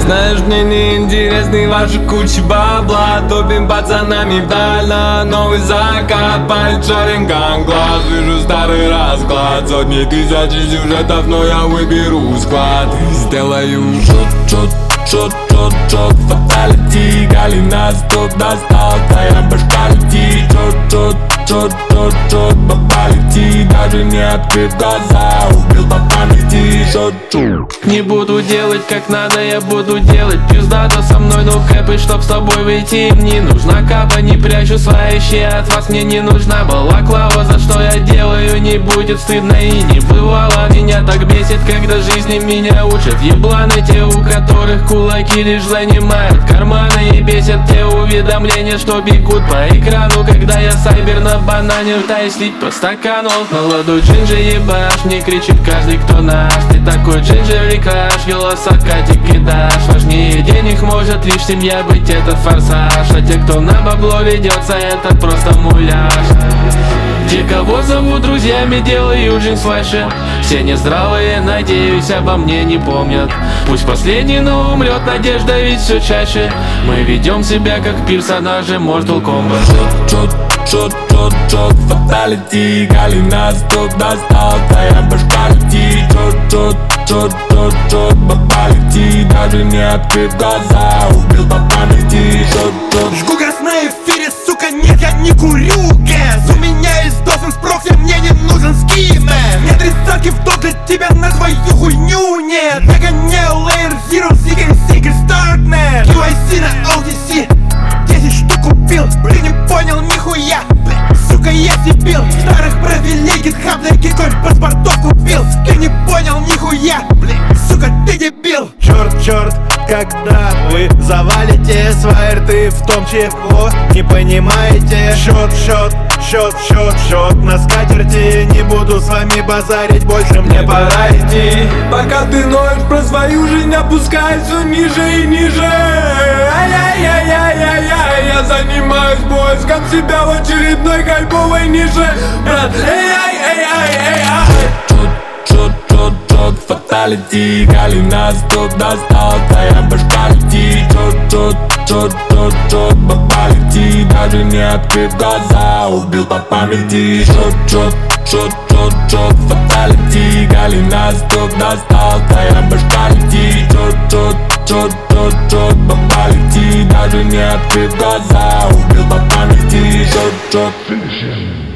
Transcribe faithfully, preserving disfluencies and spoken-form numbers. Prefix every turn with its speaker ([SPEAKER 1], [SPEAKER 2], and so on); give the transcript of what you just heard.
[SPEAKER 1] Знаешь, мне не интересны ваши кучи бабла. Топим пацанами вдаль на новый закат. Палит шаринган глаз, вижу старый расклад. Сотни тысяч сюжетов, но я выберу склад. Сделаю шот, шот, шот, шот, шот, фаталити. Галина стоп достал, твоя башка летит. Шот, шот, шот, шот, шот, баба лети. Даже не открыв глаза, убил по памяти. Шот, шот.
[SPEAKER 2] Не буду делать как надо, я буду делать пиздато со мной, ну кэпы, чтоб с тобой выйти им не нужна капа. Не прячу свои щи, от вас мне не нужна балаклава. За что я делаю, не будет стыдно и не бывало. Меня так бесит, когда жизни меня учат ебланы, те, у которых кулаки лишь занимают карманы. И бесят те уведомления, что бегут по экрану, когда я сайбер на банане, пытаюсь слить по стакану. На ладу джинджи ебашь, мне кричит каждый, кто наш. Ты такой джинджевый краш, голоса катик и дашь. Важнее денег может лишь семья быть, это форсаж. А те, кто на бабло ведется, это просто муляж. Те, кого зовут друзьями, делаю жизнь свыше. Все нездравые, надеюсь, обо мне не помнят. Пусть последний, но умрет надежда, ведь все чаще мы ведем себя как персонажи Mortal Kombat.
[SPEAKER 1] Шот, шот, шот, шот, фаталити. Галина стоп достал, твоя башка летит. Шот, шот, шот, шот, шот, баба лети. Даже не открыв глаза, убил по памяти. Шот, шот.
[SPEAKER 3] Жгу газ на эфире, сука, нет, я не курю гэс. У меня есть дозен спроси, мне не нужен скимен. Нет тридцатки в топ для тебя, на твою хуйню нет. Я гоняю Layer Zero, Secret, Secret, Starknet. ю ай си на о ди си, десять штук купил. Ты не понял нихуя, сука, я дебил. Старых профилей гитхаб на гиколь паспортов купил. Ты не понял нихуя, сука, ты дебил.
[SPEAKER 4] Черт, черт, когда вы завалите свои рты в том, чего не понимаете. Счет, счет, счет, счет, счет на скатерти. Не буду с вами базарить, больше мне пора идти.
[SPEAKER 1] Пока ты ноешь про свою жизнь, опускай все ниже и ниже. Ай-яй-яй-яй-яй-яй. Я занимаюсь поиском себя в очередной хайповой нише. Брат, эй-ай-эй-ай-эй-ай. Шот, шот, шот, фаталити. Галина стоп достал, твоя башка летит. Шот, шот, шот, шот, шот, баба лети. Даже не открыв глаза, убил по памяти. Шот, шот, шот, шот, шот, фаталити. Галина стоп достал, твоя башка летит. Шот, шот, шот, шот, шот, баба лети. Даже не открыв глаза, убил по памяти. Шот, шот.